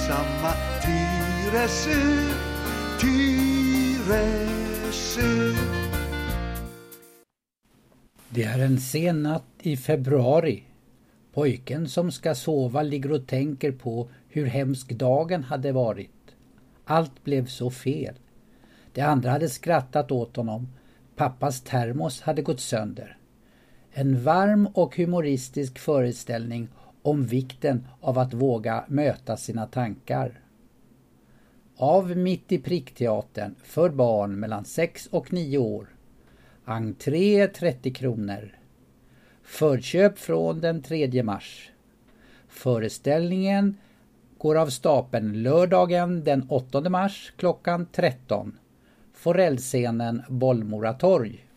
ensamma Tyresö, Tyresö. Det är en sen natt i februari. Pojken som ska sova ligger och tänker på hur hemsk dagen hade varit. Allt blev så fel. De andra hade skrattat åt honom. Pappas termos hade gått sönder. En varm och humoristisk föreställning om vikten av att våga möta sina tankar. Av Mitt i prickteatern för barn mellan 6 och 9 år. Entré 30 kronor. Förköp från den 3 mars. Föreställningen går av stapeln lördagen den 8 mars klockan 13. Forellscenen Bollmora torg.